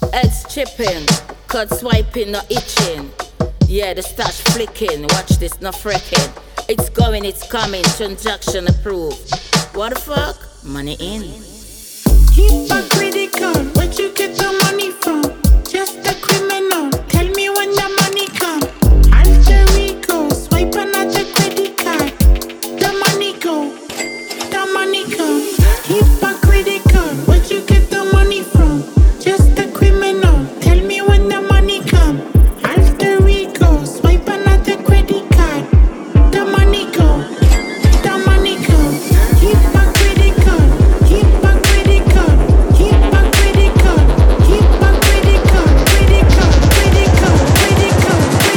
Heads chipping, cut swiping, not itching. Yeah, the stash flicking, watch this, not frecking. It's going, it's coming, transaction approved. What the fuck? Money in. Hypocritical, where'd you get the money from? Just a criminal, tell me when the money come. Alter ego, swipe another credit card. The money go, the money come. Hypocritical, where'd you get the money from? Just a criminal, tell me when the money come. Alter ego, swipe another credit card. The money go, the money come. Hypocritical, hypocritical, hypocritical, hypocritical, critical, critical, critical,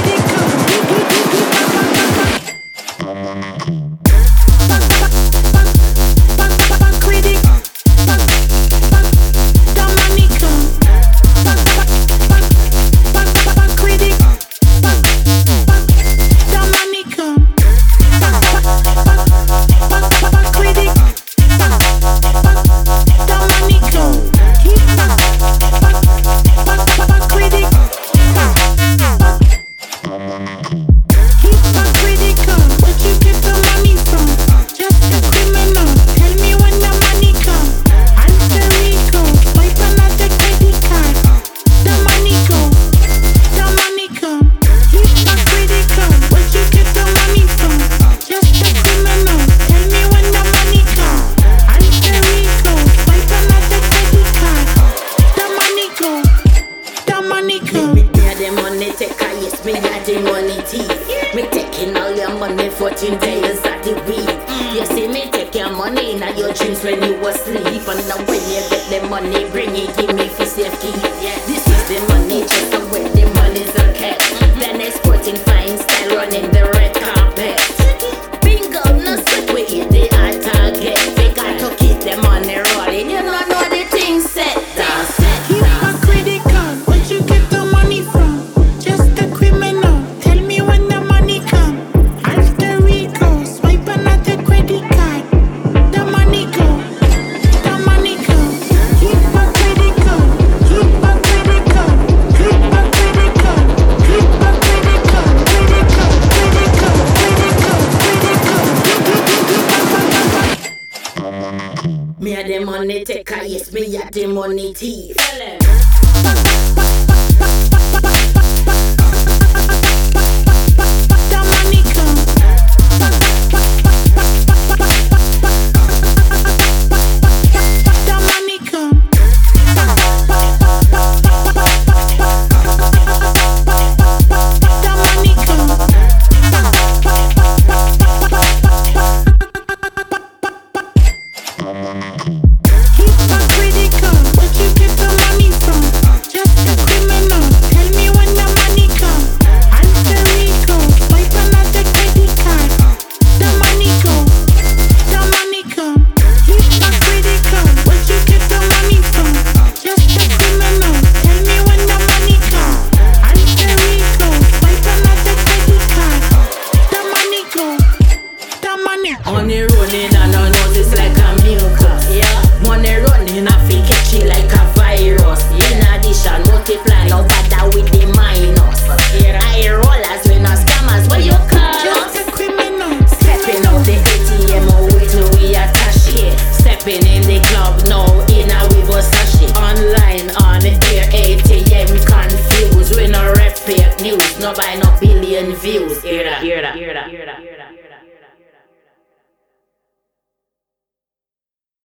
me taking all your money 14 days of the week. You see me take your money now your dreams when you asleep. And now when you get the money, bring it, give me for safety. Yeah, this is the money, just the way the money's a cat. Then exporting fine style, running the red carpet. Bingo, no sweat, we hit the hard target. We got to keep the money rolling, you don't know the thing set. That's it. Hypocritical, where'd you get the money from? Just a criminal, tell me when the money come. Alter ego, swipe another credit card. The money go, the money come. Hypocritical, hypocritical, hypocritical, hypocritical, critical, critical, critical, Me a the money taker, yes, me a the money thief. the money come. The money come. The money come. Hypocritical, where'd you get the money from? Just a criminal, tell me when the money come. Alter ego, swipe another credit card. The money go, the money come. Hypocritical, where'd you get the money from? Just a criminal, tell me when the money come. Alter ego, swipe another credit card. The money go, the money. Money running and I notice like a mucus. Yeah. Money running I feel catchy like a virus. In addition, multiply no bother with the minus. Eye rollers when no scammers, what you call Just us? a criminal. Stepping out the ATM with till we attach it. Stepping in the club now in a we Versace. Online on the air ATM confused. We no rep fake news, no buy no billion views. Hear that, hear that, hear that, hear that, hear that.